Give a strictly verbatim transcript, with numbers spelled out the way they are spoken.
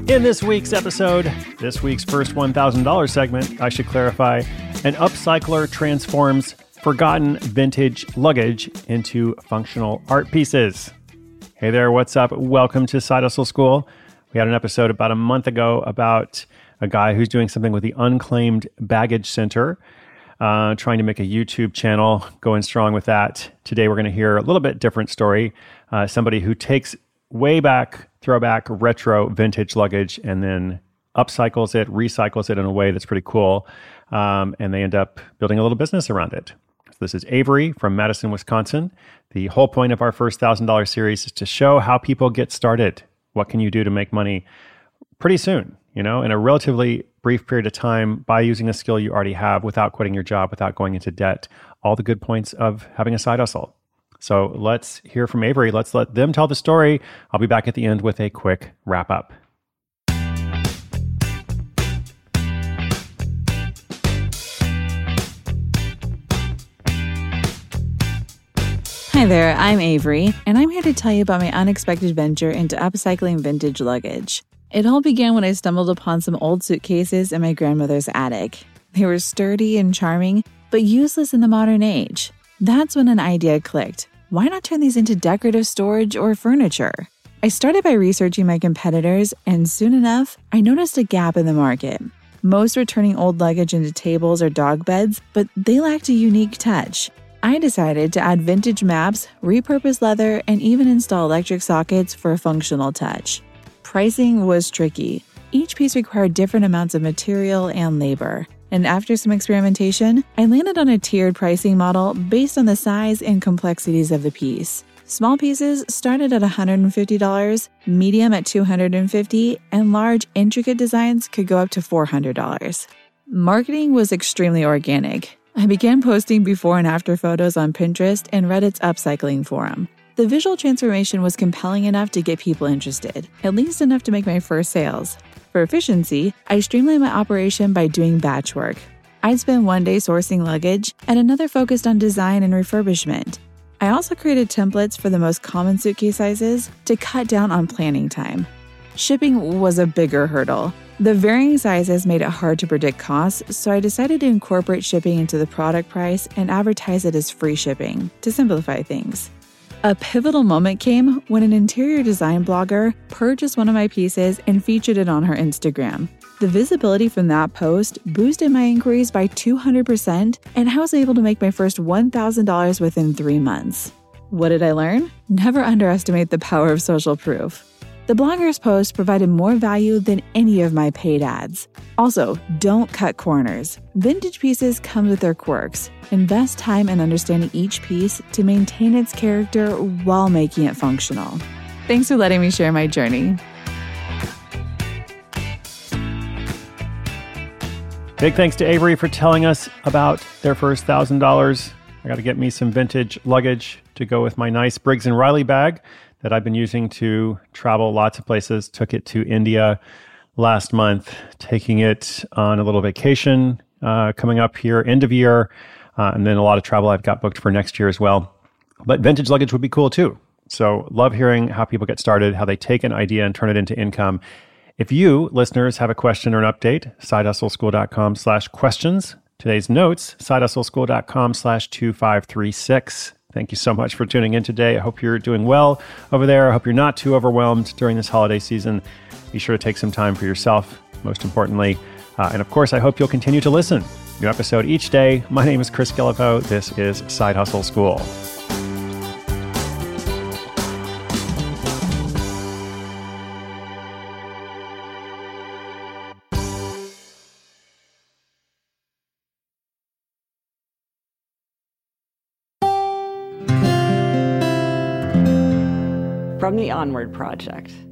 In this week's episode, this week's first one thousand dollars segment, I should clarify, an upcycler transforms forgotten vintage luggage into functional art pieces. Hey there, what's up? Welcome to Side Hustle School. We had an episode about a month ago about a guy who's doing something with the Unclaimed Baggage Center, uh, trying to make a YouTube channel, going strong with that. Today we're going to hear a little bit different story. Uh, somebody who takes way back, throwback, retro, vintage luggage and then upcycles it, recycles it in a way that's pretty cool. Um, and they end up building a little business around it. So this is Avery from Madison, Wisconsin. The whole point of our first one thousand dollars series is to show how people get started. What can you do to make money pretty soon, you know, in a relatively brief period of time by using a skill you already have without quitting your job, without going into debt. All the good points of having a side hustle. So let's hear from Avery. Let's let them tell the story. I'll be back at the end with a quick wrap up. Hi there, I'm Avery, and I'm here to tell you about my unexpected venture into upcycling vintage luggage. It all began when I stumbled upon some old suitcases in my grandmother's attic. They were sturdy and charming, but useless in the modern age. That's when an idea clicked. Why not turn these into decorative storage or furniture? I started by researching my competitors, and soon enough, I noticed a gap in the market. Most were turning old luggage into tables or dog beds, but they lacked a unique touch. I decided to add vintage maps, repurpose leather, and even install electric sockets for a functional touch. Pricing was tricky. Each piece required different amounts of material and labor. And after some experimentation, I landed on a tiered pricing model based on the size and complexities of the piece. Small pieces started at one hundred fifty dollars, medium at two hundred fifty dollars, and large, intricate designs could go up to four hundred dollars. Marketing was extremely organic. I began posting before and after photos on Pinterest and Reddit's upcycling forum. The visual transformation was compelling enough to get people interested, at least enough to make my first sales. For efficiency, I streamlined my operation by doing batch work. I'd spend one day sourcing luggage and another focused on design and refurbishment. I also created templates for the most common suitcase sizes to cut down on planning time. Shipping was a bigger hurdle. The varying sizes made it hard to predict costs, so I decided to incorporate shipping into the product price and advertise it as free shipping to simplify things. A pivotal moment came when an interior design blogger purchased one of my pieces and featured it on her Instagram. The visibility from that post boosted my inquiries by two hundred percent, and I was able to make my first one thousand dollars within three months. What did I learn? Never underestimate the power of social proof. The blogger's post provided more value than any of my paid ads. Also, don't cut corners. Vintage pieces come with their quirks. Invest time in understanding each piece to maintain its character while making it functional. Thanks for letting me share my journey. Big thanks to Avery for telling us about their first one thousand dollars. I got to get me some vintage luggage to go with my nice Briggs and Riley bag that I've been using to travel lots of places. Took it to India last month, taking it on a little vacation uh, coming up here, end of year, uh, and then a lot of travel I've got booked for next year as well. But vintage luggage would be cool too. So love hearing how people get started, how they take an idea and turn it into income. If you, listeners, have a question or an update, sidehustleschool.com slash questions. Today's notes, sidehustleschool.com slash 2536. Thank you so much for tuning in today. I hope you're doing well over there. I hope you're not too overwhelmed during this holiday season. Be sure to take some time for yourself, most importantly. Uh, and of course, I hope you'll continue to listen. New episode each day. My name is Chris Guillebeau. This is Side Hustle School. From the Onward Project.